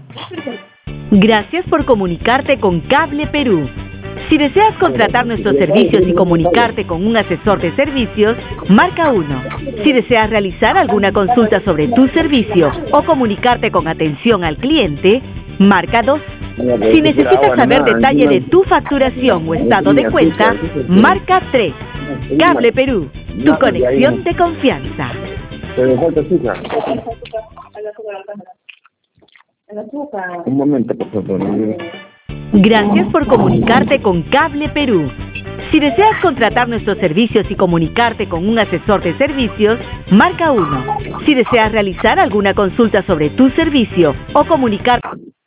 Gracias por comunicarte con Cable Perú. Si deseas contratar nuestros servicios y comunicarte con un asesor de servicios, marca 1. Si deseas realizar alguna consulta sobre tu servicio o comunicarte con atención al cliente, marca 2. Si necesitas saber detalle de tu facturación o estado de cuenta, marca 3. Cable Perú, tu conexión de confianza. Un momento, por favor. Gracias por comunicarte con Cable Perú. Si deseas contratar nuestros servicios y comunicarte con un asesor de servicios, marca 1. Si deseas realizar alguna consulta sobre tu servicio o comunicar...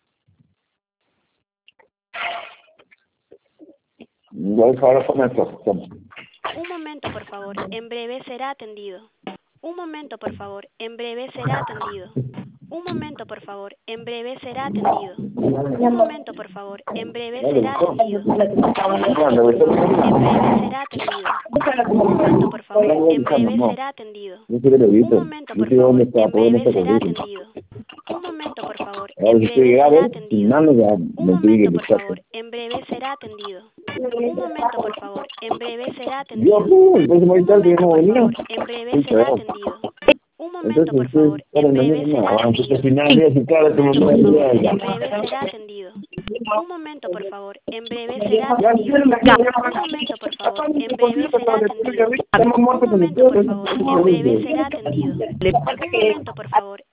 Ahora comienzo. Un momento, por favor. En breve será atendido. Un momento, por favor. En breve será atendido. Un momento, por favor. En breve será atendido. Un momento, por favor. En breve será atendido. En breve será atendido. Un momento, por favor. En breve será atendido. Un momento, por favor. En breve será atendido. Un momento, por favor. En breve será atendido. Un momento, por favor. En breve será atendido. Un momento, por favor. En breve será atendido. Un momento, por favor. En breve será atendido. Un momento, por favor. En breve será atendido. Un momento, por favor. En breve será atendido. Un momento, por favor. En breve será atendido. Un momento, por favor. En breve será atendido. Un momento, por favor.